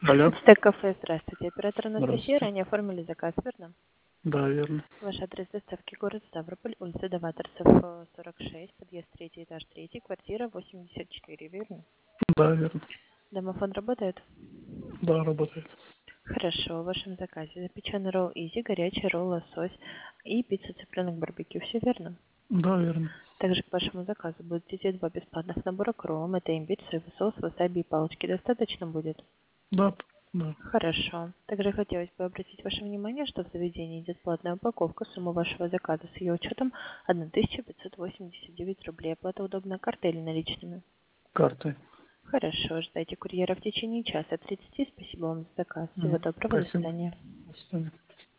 Алло. Стек кафе, здравствуйте. Оператор Анастасия, Здравствуйте. ранее оформили заказ, верно? Да, верно. Ваш адрес доставки город Ставрополь, улица Даваторцев, 46, подъезд 3, этаж 3, квартира 84, верно? Да, верно. Домофон работает? Да, работает. Хорошо, в вашем заказе запеченный ролл изи, горячий ролл лосось и пицца цыпленок барбекю, все верно? Да, верно. Также к вашему заказу будут идти два бесплатных набора кром, это имбирь, соевый соус, васаби и палочки. Достаточно будет? Да, да. Хорошо. Также хотелось бы обратить ваше внимание, что в заведении идет платная упаковка. Сумма вашего заказа с ее учетом 1589 рублей. Оплата удобная картой или наличными? Картой. Хорошо. Ждайте курьера в течение часа 30. Спасибо вам за заказ. Всего доброго. До Спасибо. свидания. До свидания.